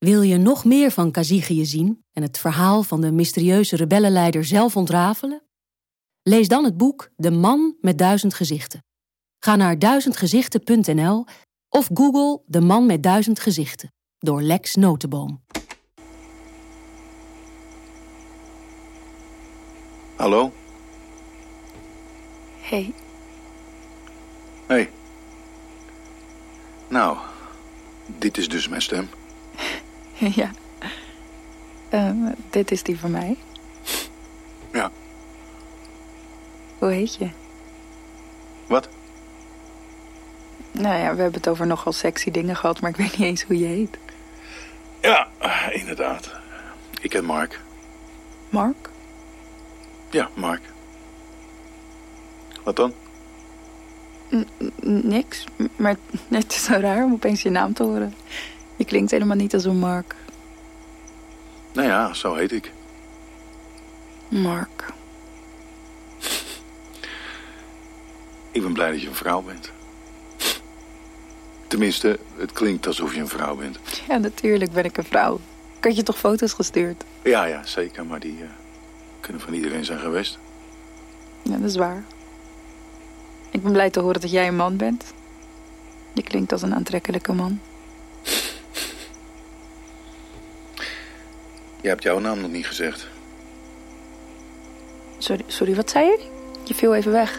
Wil je nog meer van Kazygië zien en het verhaal van de mysterieuze rebellenleider zelf ontrafelen? Lees dan het boek De Man met 1000 gezichten. Ga naar 1000gezichten.nl of Google De Man met 1000 gezichten door Lex Notenboom. Hallo? Hey. Hey. Nou, dit is dus mijn stem. Ja. Dit is die van mij. Ja. Hoe heet je? Wat? Nou ja, we hebben het over nogal sexy dingen gehad, maar ik weet niet eens hoe je heet. Ja, inderdaad. Ik heet Mark. Mark? Ja, Mark. Wat dan? Niks, maar het is zo raar om opeens je naam te horen. Je klinkt helemaal niet als een Mark. Nou ja, zo heet ik. Mark. Ik ben blij dat je een vrouw bent. Tenminste, het klinkt alsof je een vrouw bent. Ja, natuurlijk ben ik een vrouw. Ik had je toch foto's gestuurd? Ja, zeker, maar die kunnen van iedereen zijn geweest. Ja, dat is waar. Ik ben blij te horen dat jij een man bent. Je klinkt als een aantrekkelijke man. Je hebt jouw naam nog niet gezegd. Sorry, wat zei je? Je viel even weg.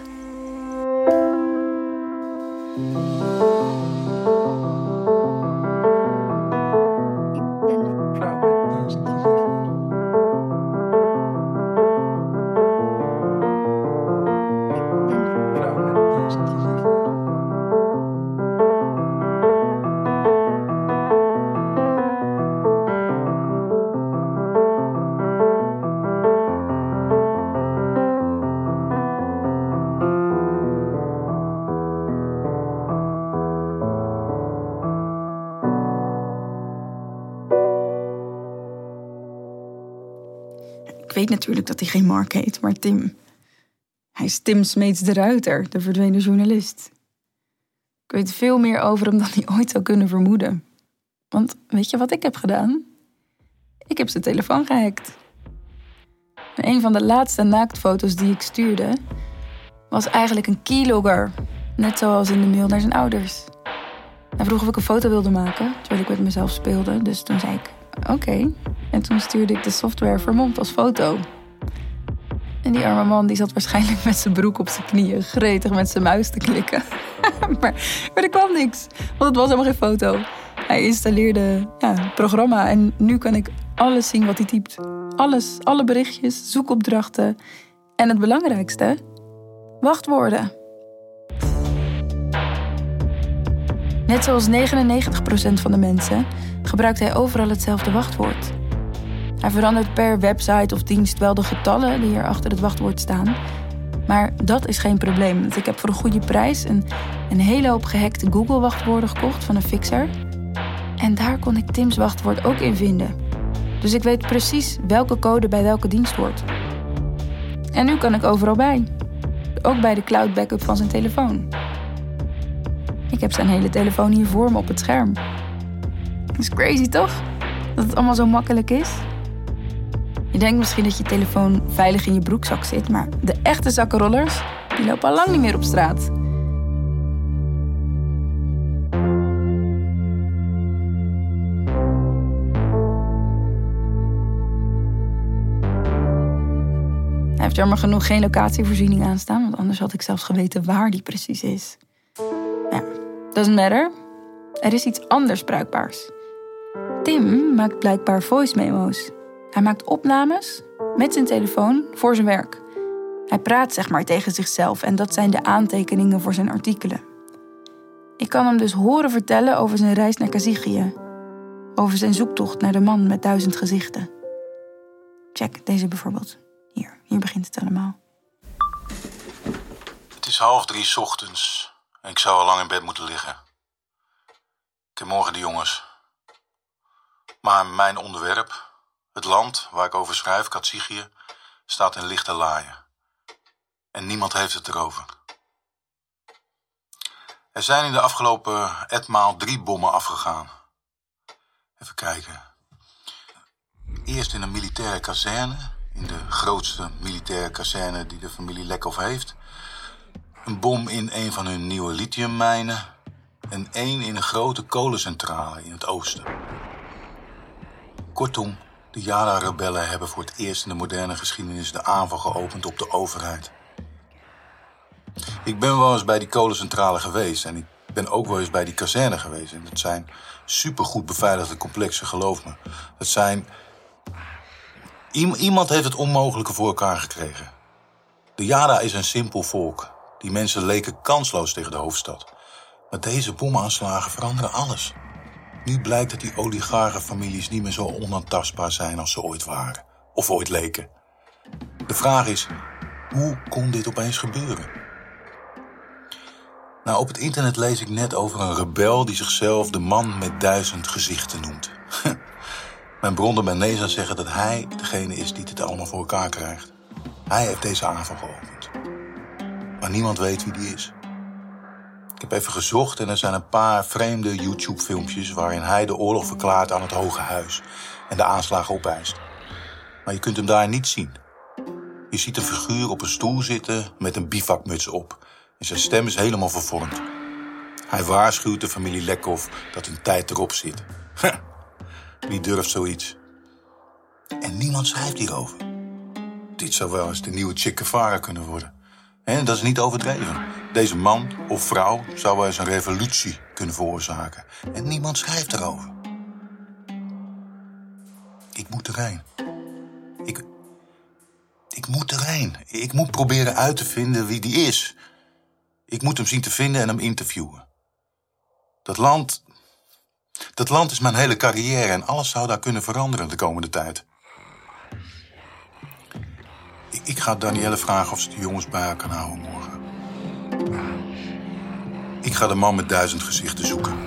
Ik weet natuurlijk dat hij geen Mark heet, maar Tim. Hij is Tim Smeets de Ruiter, de verdwenen journalist. Ik weet veel meer over hem dan hij ooit zou kunnen vermoeden. Want weet je wat ik heb gedaan? Ik heb zijn telefoon gehackt. En een van de laatste naaktfoto's die ik stuurde was eigenlijk een keylogger. Net zoals in de mail naar zijn ouders. Hij vroeg of ik een foto wilde maken, terwijl ik met mezelf speelde. Dus toen zei ik, oké. En toen stuurde ik de software vermomd als foto. En die arme man die zat waarschijnlijk met zijn broek op zijn knieën, gretig met zijn muis te klikken. maar er kwam niks, want het was helemaal geen foto. Hij installeerde het programma en nu kan ik alles zien wat hij typt. Alles, alle berichtjes, zoekopdrachten. En het belangrijkste, wachtwoorden. Net zoals 99% van de mensen gebruikt hij overal hetzelfde wachtwoord. Hij verandert per website of dienst wel de getallen die er achter het wachtwoord staan. Maar dat is geen probleem, want ik heb voor een goede prijs een hele hoop gehackte Google-wachtwoorden gekocht van een fixer. En daar kon ik Tim's wachtwoord ook in vinden. Dus ik weet precies welke code bij welke dienst hoort. En nu kan ik overal bij. Ook bij de cloud backup van zijn telefoon. Ik heb zijn hele telefoon hier voor me op het scherm. Dat is crazy toch? Dat het allemaal zo makkelijk is. Je denkt misschien dat je telefoon veilig in je broekzak zit, maar de echte zakkenrollers, die lopen al lang niet meer op straat. Hij heeft jammer genoeg geen locatievoorziening aanstaan, want anders had ik zelfs geweten waar die precies is. Ja, doesn't matter. Er is iets anders bruikbaars. Tim maakt blijkbaar voice memo's. Hij maakt opnames met zijn telefoon voor zijn werk. Hij praat zeg maar tegen zichzelf en dat zijn de aantekeningen voor zijn artikelen. Ik kan hem dus horen vertellen over zijn reis naar Kazygië. Over zijn zoektocht naar de man met 1000 gezichten. Check deze bijvoorbeeld. Hier begint het allemaal. Het is 2:30 ochtends en ik zou al lang in bed moeten liggen. Ik heb morgen de jongens. Maar mijn onderwerp, het land waar ik over schrijf, Kazygië, staat in lichte laaien. En niemand heeft het erover. Er zijn in de afgelopen etmaal 3 bommen afgegaan. Even kijken. eerst in een militaire kazerne, in de grootste militaire kazerne die de familie Lekhoff heeft. Een bom in een van hun nieuwe lithiummijnen en één in een grote kolencentrale in het oosten. Kortom, de Jara-rebellen hebben voor het eerst in de moderne geschiedenis de aanval geopend op de overheid. Ik ben wel eens bij die kolencentrale geweest en ik ben ook wel eens bij die kazerne geweest. En dat zijn supergoed beveiligde complexen, geloof me. Dat zijn... Iemand heeft het onmogelijke voor elkaar gekregen. De Jara is een simpel volk. Die mensen leken kansloos tegen de hoofdstad. Maar deze bomaanslagen veranderen alles. Nu blijkt dat die oligarchenfamilies niet meer zo onaantastbaar zijn als ze ooit waren. Of ooit leken. De vraag is, hoe kon dit opeens gebeuren? Nou, op het internet lees ik net over een rebel die zichzelf de man met 1000 gezichten noemt. Mijn bronnen bij NESA zeggen dat hij degene is die het allemaal voor elkaar krijgt. Hij heeft deze aanval geopend. Maar niemand weet wie die is. Ik heb even gezocht en er zijn een paar vreemde YouTube-filmpjes waarin hij de oorlog verklaart aan het Hoge Huis en de aanslagen opeist. Maar je kunt hem daar niet zien. Je ziet een figuur op een stoel zitten met een bivakmuts op. En zijn stem is helemaal vervormd. Hij waarschuwt de familie Lekhoff dat hun tijd erop zit. Wie durft zoiets? En niemand schrijft hierover. Dit zou wel eens de nieuwe Che Guevara kunnen worden. En dat is niet overdreven. Deze man of vrouw zou wel eens een revolutie kunnen veroorzaken. En niemand schrijft erover. Ik moet erheen. Ik moet erheen. Ik moet proberen uit te vinden wie die is. Ik moet hem zien te vinden en hem interviewen. Dat land is mijn hele carrière en alles zou daar kunnen veranderen de komende tijd. Ik ga Danielle vragen of ze de jongens bij haar kan houden morgen. Ik ga de man met 1000 gezichten zoeken.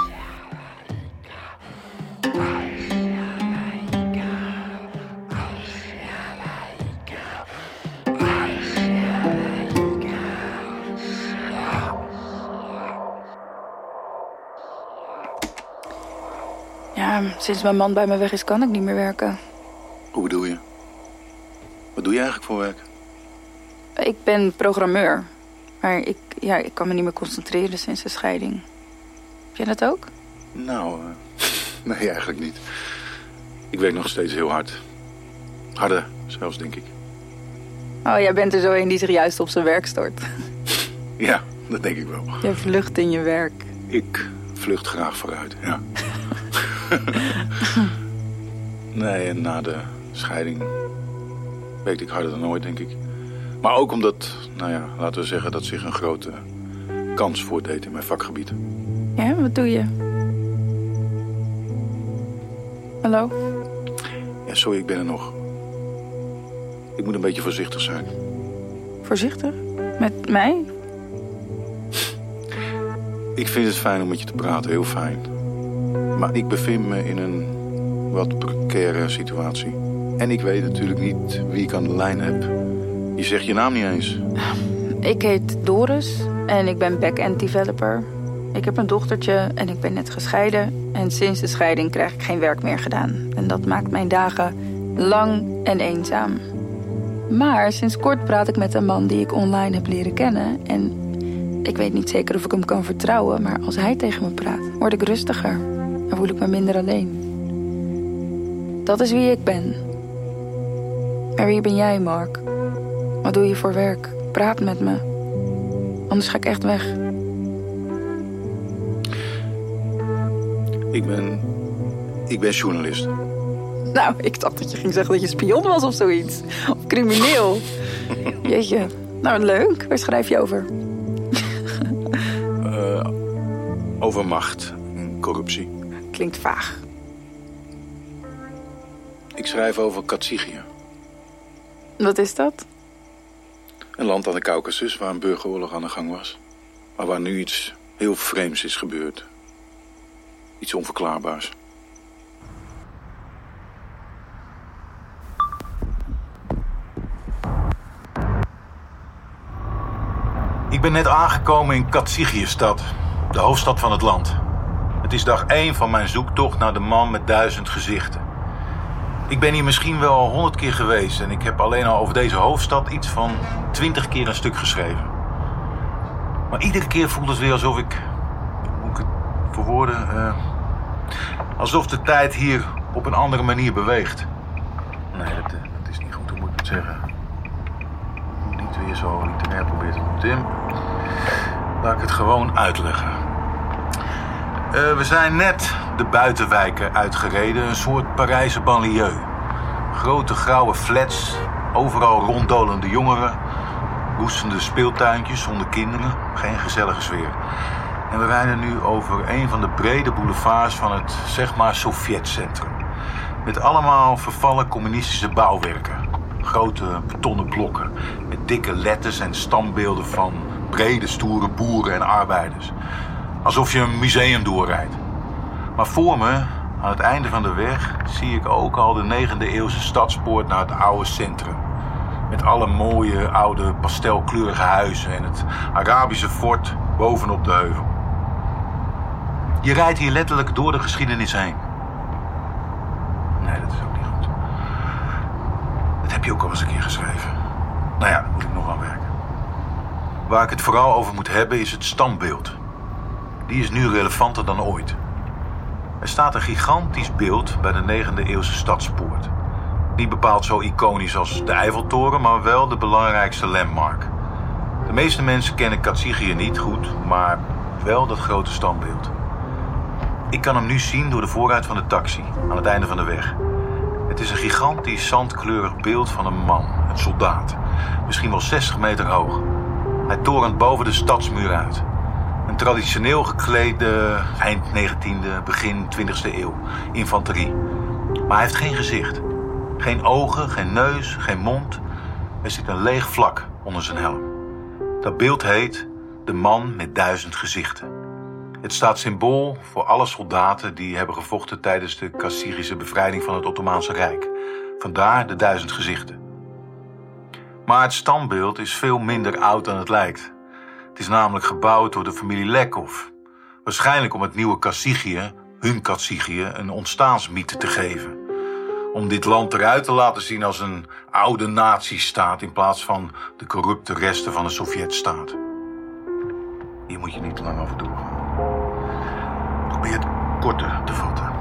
Ja, sinds mijn man bij me weg is, kan ik niet meer werken. Hoe bedoel je? Wat doe je eigenlijk voor werk? Ik ben programmeur. Maar ik kan me niet meer concentreren sinds de scheiding. Heb jij dat ook? Nou, nee, eigenlijk niet. Ik werk nog steeds heel hard. Harder zelfs, denk ik. Oh, jij bent er zo een die zich juist op zijn werk stort. Ja, dat denk ik wel. Jij vlucht in je werk. Ik vlucht graag vooruit, ja. Nee, en na de scheiding werkte ik harder dan ooit, denk ik. Maar ook omdat, laten we zeggen dat zich een grote kans voordeed in mijn vakgebied. Ja, wat doe je? Hallo? Ja, sorry, ik ben er nog. Ik moet een beetje voorzichtig zijn. Voorzichtig? Met mij? Ik vind het fijn om met je te praten, heel fijn. Maar ik bevind me in een wat precaire situatie. En ik weet natuurlijk niet wie ik aan de lijn heb. Je zegt je naam niet eens. Ik heet Doris en ik ben back-end developer. Ik heb een dochtertje en ik ben net gescheiden. En sinds de scheiding krijg ik geen werk meer gedaan. En dat maakt mijn dagen lang en eenzaam. Maar sinds kort praat ik met een man die ik online heb leren kennen. En ik weet niet zeker of ik hem kan vertrouwen. Maar als hij tegen me praat, word ik rustiger. En voel ik me minder alleen. Dat is wie ik ben. Maar wie ben jij, Mark? Wat doe je voor werk? Praat met me. Anders ga ik echt weg. Ik ben journalist. Nou, ik dacht dat je ging zeggen dat je spion was of zoiets. Of crimineel. Jeetje. Nou, leuk. Waar schrijf je over? Over macht en corruptie. Klinkt vaag. Ik schrijf over Katsigië. Wat is dat? Een land aan de Caucasus waar een burgeroorlog aan de gang was. Maar waar nu iets heel vreemds is gebeurd. Iets onverklaarbaars. Ik ben net aangekomen in Katsigië-stad, de hoofdstad van het land. Het is dag 1 van mijn zoektocht naar de man met 1000 gezichten. Ik ben hier misschien wel 100 keer geweest en ik heb alleen al over deze hoofdstad iets van 20 keer een stuk geschreven. Maar iedere keer voelt het weer alsof ik, hoe moet ik het verwoorden, alsof de tijd hier op een andere manier beweegt. Nee, dat is niet goed, hoe moet ik het zeggen? Ik moet niet weer zo literair proberen te doen, Tim. Laat ik het gewoon uitleggen. We zijn net de buitenwijken uitgereden, een soort Parijse banlieue. Grote grauwe flats, overal ronddolende jongeren, roestende speeltuintjes zonder kinderen, geen gezellige sfeer. En we rijden nu over een van de brede boulevards van het, zeg maar, Sovjetcentrum. Met allemaal vervallen communistische bouwwerken. Grote betonnen blokken met dikke letters en standbeelden van brede, stoere boeren en arbeiders. Alsof je een museum doorrijdt. Maar voor me, aan het einde van de weg, zie ik ook al de 9e eeuwse stadspoort naar het oude centrum. Met alle mooie, oude, pastelkleurige huizen en het Arabische fort bovenop de heuvel. Je rijdt hier letterlijk door de geschiedenis heen. Nee, dat is ook niet goed. Dat heb je ook al eens een keer geschreven. Nou ja, daar moet ik nog aan werken. Waar ik het vooral over moet hebben is het standbeeld. Die is nu relevanter dan ooit. Er staat een gigantisch beeld bij de 9e eeuwse stadspoort. Niet bepaald zo iconisch als de Eiffeltoren, maar wel de belangrijkste landmark. De meeste mensen kennen Kazikhiye niet goed, maar wel dat grote standbeeld. Ik kan hem nu zien door de voorruit van de taxi, aan het einde van de weg. Het is een gigantisch zandkleurig beeld van een man, een soldaat. Misschien wel 60 meter hoog. Hij torent boven de stadsmuur uit. Een traditioneel geklede eind 19e, begin 20e eeuw. Infanterie. Maar hij heeft geen gezicht. Geen ogen, geen neus, geen mond. Er zit een leeg vlak onder zijn helm. Dat beeld heet De Man met 1000 gezichten. Het staat symbool voor alle soldaten die hebben gevochten tijdens de Kazichische bevrijding van het Ottomaanse Rijk. Vandaar de 1000 gezichten. Maar het standbeeld is veel minder oud dan het lijkt. Het is namelijk gebouwd door de familie Lekov. Waarschijnlijk om het nieuwe Kazikhiye, hun Kazikhiye, een ontstaansmythe te geven. Om dit land eruit te laten zien als een oude nazistaat in plaats van de corrupte resten van de Sovjetstaat. Hier moet je niet te lang over doorgaan. Probeer het korter te vatten.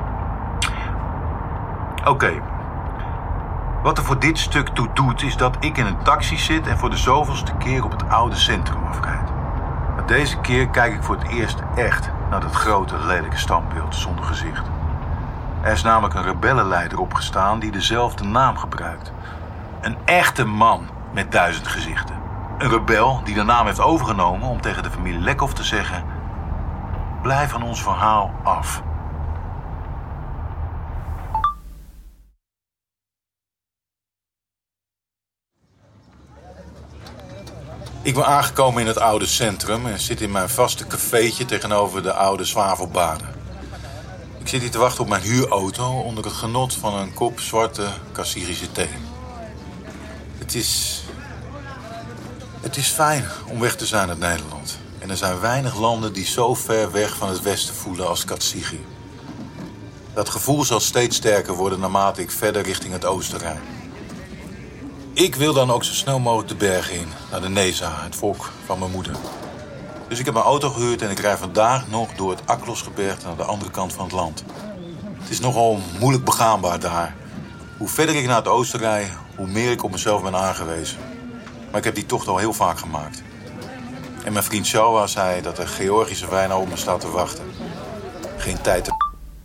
Oké. Wat er voor dit stuk toe doet, is dat ik in een taxi zit en voor de zoveelste keer op het oude centrum afrijd. Maar deze keer kijk ik voor het eerst echt naar dat grote, lelijke standbeeld zonder gezicht. Er is namelijk een rebellenleider opgestaan die dezelfde naam gebruikt. Een echte man met 1000 gezichten. Een rebel die de naam heeft overgenomen om tegen de familie Lekov te zeggen: blijf van ons verhaal af. Ik ben aangekomen in het oude centrum en zit in mijn vaste cafeetje tegenover de oude zwavelbaden. Ik zit hier te wachten op mijn huurauto onder het genot van een kop zwarte Kazichische thee. Het is fijn om weg te zijn uit Nederland. En er zijn weinig landen die zo ver weg van het westen voelen als Kazikhiye. Dat gevoel zal steeds sterker worden naarmate ik verder richting het oosten rijd. Ik wil dan ook zo snel mogelijk de bergen in, naar de Neza, het volk van mijn moeder. Dus ik heb mijn auto gehuurd en ik rijd vandaag nog door het Aklosgebergte naar de andere kant van het land. Het is nogal moeilijk begaanbaar daar. Hoe verder ik naar het oosten rijd, hoe meer ik op mezelf ben aangewezen. Maar ik heb die tocht al heel vaak gemaakt. En mijn vriend Shawa zei dat de Georgische wijn al op me staat te wachten. Geen tijd te...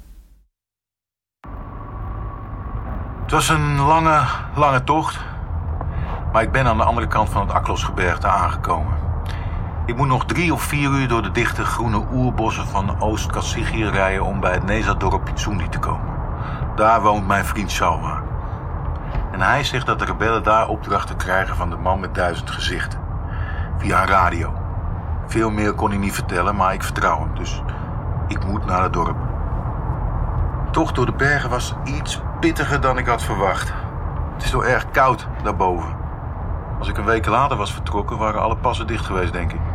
Het was een lange tocht. Maar ik ben aan de andere kant van het Aklosgebergte aangekomen. Ik moet nog 3 of 4 uur door de dichte groene oerbossen van Oost-Kazikhiye rijden om bij het Neza-dorp Pitsundi te komen. Daar woont mijn vriend Shawa. En hij zegt dat de rebellen daar opdrachten krijgen van de man met 1000 gezichten. Via een radio. Veel meer kon hij niet vertellen, maar ik vertrouw hem. Dus ik moet naar het dorp. De tocht door de bergen was iets pittiger dan ik had verwacht. Het is wel erg koud daarboven. Als ik een week later was vertrokken, waren alle passen dicht geweest, denk ik.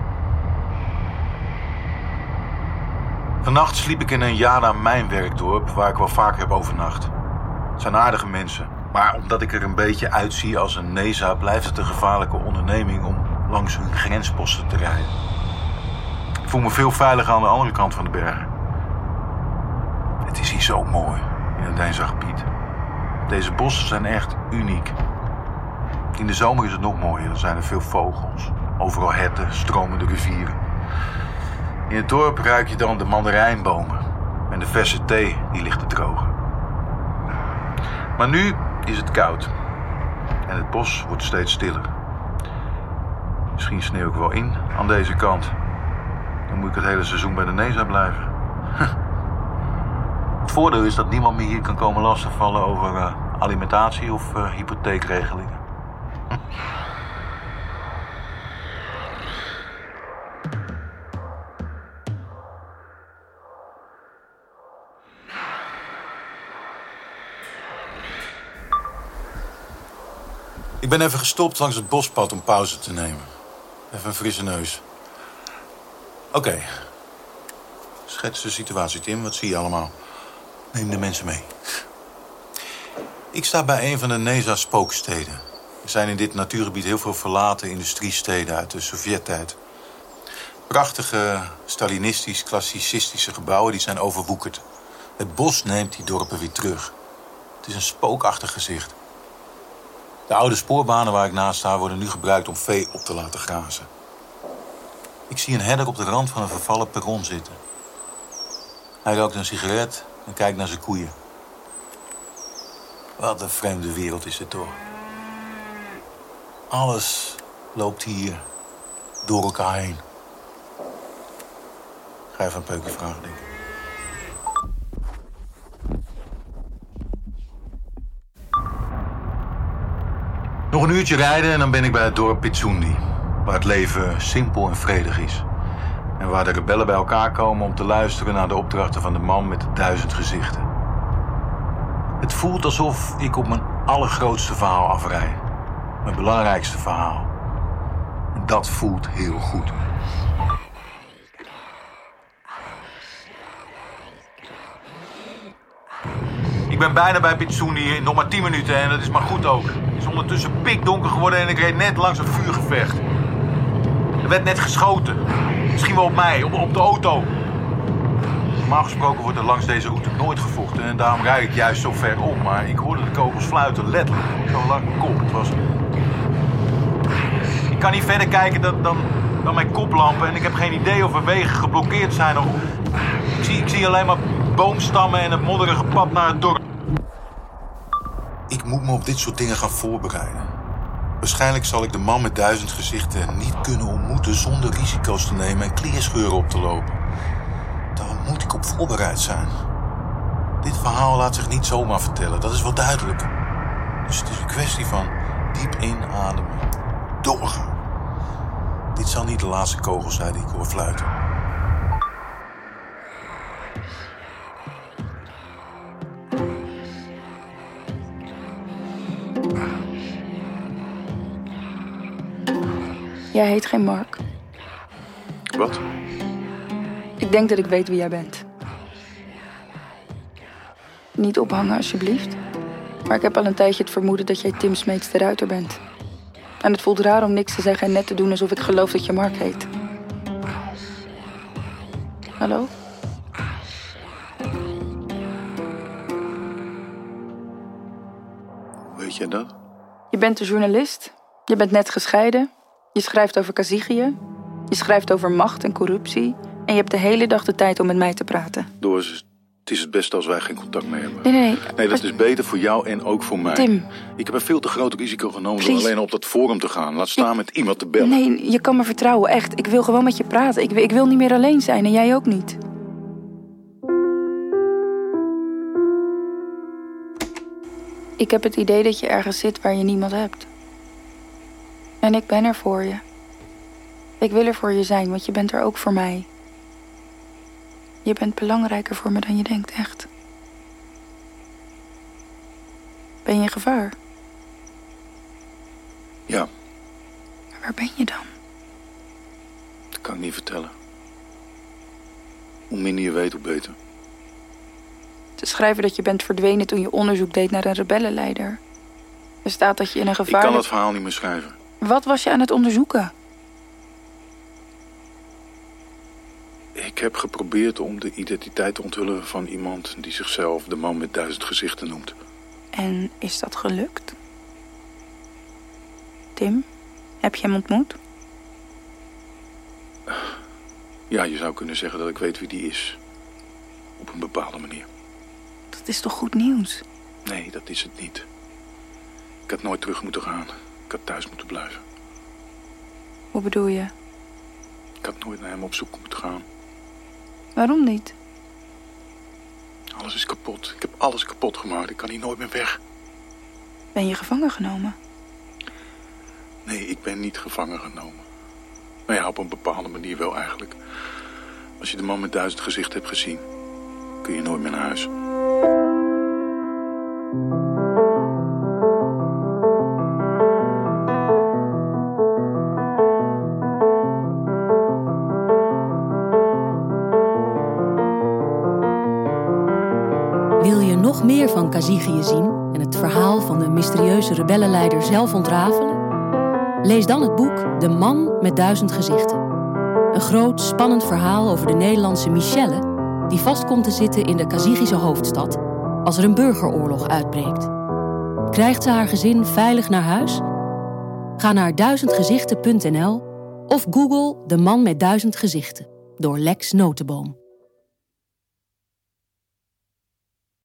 Vannacht sliep ik in een Jada mijnwerkdorp waar ik wel vaker heb overnacht. Het zijn aardige mensen. Maar omdat ik er een beetje uitzie als een Neza, blijft het een gevaarlijke onderneming om langs hun grensposten te rijden. Ik voel me veel veiliger aan de andere kant van de bergen. Het is hier zo mooi in het Deense-gebied. Deze bossen zijn echt uniek. In de zomer is het nog mooier. Dan zijn er veel vogels. Overal herten, stromende rivieren. In het dorp ruik je dan de mandarijnbomen en de verse thee die ligt te drogen. Maar nu is het koud en het bos wordt steeds stiller. Misschien sneeuw ik wel in aan deze kant. Dan moet ik het hele seizoen bij de Neza blijven. Het voordeel is dat niemand meer hier kan komen lastigvallen over alimentatie of hypotheekregelingen. Ik ben even gestopt langs het bospad om pauze te nemen. Even een frisse neus. Oké. Schets de situatie, Tim. Wat zie je allemaal? Neem de mensen mee. Ik sta bij een van de Neza-spooksteden. Er zijn in dit natuurgebied heel veel verlaten industriesteden uit de Sovjet-tijd. Prachtige, stalinistisch-klassicistische gebouwen die zijn overwoekerd. Het bos neemt die dorpen weer terug. Het is een spookachtig gezicht. De oude spoorbanen waar ik naast sta worden nu gebruikt om vee op te laten grazen. Ik zie een herder op de rand van een vervallen perron zitten. Hij rookt een sigaret en kijkt naar zijn koeien. Wat een vreemde wereld is dit toch. Alles loopt hier door elkaar heen. Ga even een peukje vragen, denk ik. Nog een uurtje rijden en dan ben ik bij het dorp Pitsundi. Waar het leven simpel en vredig is. En waar de rebellen bij elkaar komen om te luisteren naar de opdrachten van de man met de 1000 gezichten. Het voelt alsof ik op mijn allergrootste verhaal afrijd. Mijn belangrijkste verhaal. En dat voelt heel goed. Ik ben bijna bij Pitsundi, nog maar 10 minuten en dat is maar goed ook. Het is ondertussen pikdonker geworden en ik reed net langs een vuurgevecht. Er werd net geschoten. Misschien wel op mij, op de auto. Normaal gesproken wordt er langs deze route nooit gevochten en daarom rijd ik juist zo ver om. Maar ik hoorde de kogels fluiten, letterlijk. Zo lang mijn kop. Het was... Ik kan niet verder kijken dan mijn koplampen en ik heb geen idee of er wegen geblokkeerd zijn. Of... Ik zie alleen maar boomstammen en het modderige pad naar het dorp. Ik moet me op dit soort dingen gaan voorbereiden. Waarschijnlijk zal ik de man met 1000 gezichten niet kunnen ontmoeten zonder risico's te nemen en kleerscheuren op te lopen. Daar moet ik op voorbereid zijn. Dit verhaal laat zich niet zomaar vertellen, dat is wel duidelijk. Dus het is een kwestie van diep inademen, doorgaan. Dit zal niet de laatste kogel zijn die ik hoor fluiten. Jij heet geen Mark. Wat? Ik denk dat ik weet wie jij bent. Niet ophangen, alsjeblieft. Maar ik heb al een tijdje het vermoeden dat jij Tim Smeets de Ruiter bent. En het voelt raar om niks te zeggen en net te doen alsof ik geloof dat je Mark heet. Hallo? Weet jij dat? Je bent een journalist. Je bent net gescheiden. Je schrijft over Kazygië. Je schrijft over macht en corruptie. En je hebt de hele dag de tijd om met mij te praten. Doris, het is het beste als wij geen contact meer hebben. Nee. Nee, dat is beter voor jou en ook voor mij. Tim. Ik heb een veel te groot risico genomen Please. door alleen op dat forum te gaan. Laat staan met iemand te bellen. Nee, je kan me vertrouwen, echt. Ik wil gewoon met je praten. Ik wil niet meer alleen zijn en jij ook niet. Ik heb het idee dat je ergens zit waar je niemand hebt. En ik ben er voor je. Ik wil er voor je zijn, want je bent er ook voor mij. Je bent belangrijker voor me dan je denkt, echt. Ben je in gevaar? Ja. Maar waar ben je dan? Dat kan ik niet vertellen. Hoe minder je weet, hoe beter. te schrijven dat je bent verdwenen toen je onderzoek deed naar een rebellenleider. Er staat dat je in een gevaarlijk... Ik kan het verhaal niet meer schrijven. Wat was je aan het onderzoeken? Ik heb geprobeerd om de identiteit te onthullen van iemand die zichzelf de man met 1000 gezichten noemt. En is dat gelukt? Tim, heb je hem ontmoet? Ja, je zou kunnen zeggen dat ik weet wie die is. Op een bepaalde manier. Dat is toch goed nieuws? Nee, dat is het niet. Ik had nooit terug moeten gaan. Ik had thuis moeten blijven. Hoe bedoel je? Ik had nooit naar hem op zoek moeten gaan. Waarom niet? Alles is kapot. Ik heb alles kapot gemaakt. Ik kan hier nooit meer weg. Ben je gevangen genomen? Nee, ik ben niet gevangen genomen. Nou ja, op een bepaalde manier wel eigenlijk. Als je de man met 1000 gezichten hebt gezien, kun je nooit meer naar huis. Wil je nog meer van Kazygië zien en het verhaal van de mysterieuze rebellenleider zelf ontrafelen? Lees dan het boek De Man met 1000 gezichten. Een groot, spannend verhaal over de Nederlandse Michelle die vast komt te zitten in de Kazygische hoofdstad als er een burgeroorlog uitbreekt. Krijgt ze haar gezin veilig naar huis? Ga naar 1000gezichten.nl of Google De Man met 1000 gezichten door Lex Notenboom.